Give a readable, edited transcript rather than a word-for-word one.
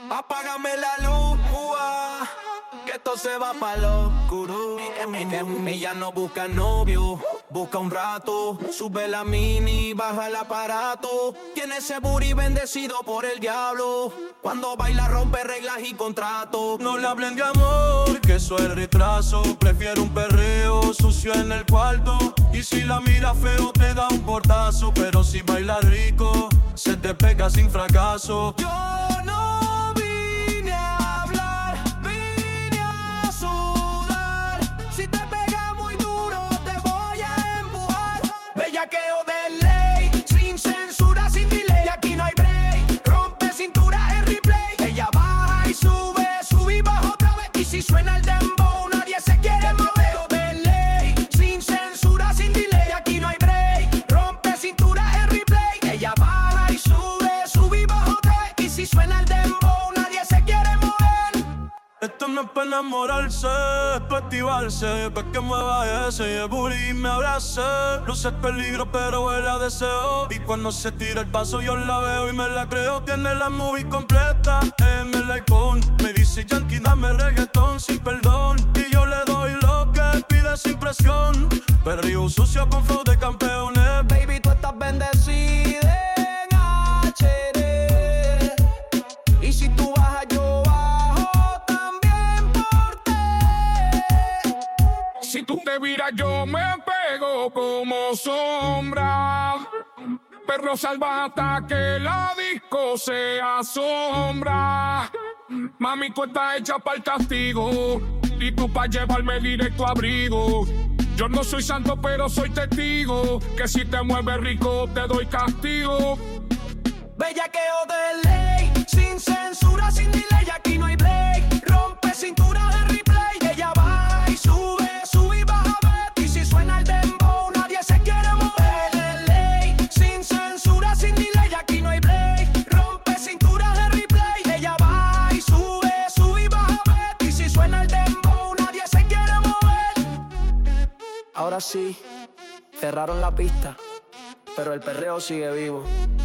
Apágame la luz, que esto se va pa' lo oscuro. Ella no busca novio, busca un rato. Sube la mini, baja el aparato. Tiene ese booty bendecido por el diablo. Cuando baila rompe reglas y contratos. No le hablen de amor, que eso es retraso. Prefiero un perreo sucio en el cuarto. Y si la mira feo te da un portazo. Pero si baila rico, se te pega sin fracaso. Yo no vine a hablar, vine a sudar. Si te pega muy duro te voy a empujar. Bellaqueo de ley, sin censura, sin delay. Aquí no hay break, rompe cintura en replay. Ella baja y sube, sube y baja otra vez. Y si suena el dembow nadie se quiere mover. De ley, sin censura, sin delay. Aquí no hay break, rompe cintura en replay. Ella baja y sube, sube y baja otra vez. Y si suena el dembow nadie se quiere mover. Esto no es para enamorarse, es para activarse, para que mueva ese y el booty me abrace. Luce peligro pero huele a deseo. Y cuando se tira el paso yo la veo y me la creo. Tiene la movie completa en el iPhone. Me dice Yankee dame reggaetón sin perdón. Y yo le doy lo que pide sin presión. Perreo sucio con flow de campeones. Baby tú estás bendecida en HD. Y si tú bajas yo bajo también por ti. Si tú te viras yo me pego como sombra. Perro salvaje hasta que la disco se asombra. Mami, tú estás hecha para el castigo. Y tú pa' llevarme directo a abrigo. Yo no soy santo pero soy testigo. Que si te mueves rico te doy castigo. Bellaqueo de ley, sin censura, sin delay. Aquí no hay break, rompe cintura de replay. Ella va y sube, sube y baja vez. Y si suena el dembow nadie se quiere mover. De ley, sin censura, sin delay. Aquí no hay break, rompe cintura de replay. Ella va y sube, sube y baja vez. Y si suena el dembow nadie se quiere mover. Ahora sí, cerraron la pista, pero el perreo sigue vivo.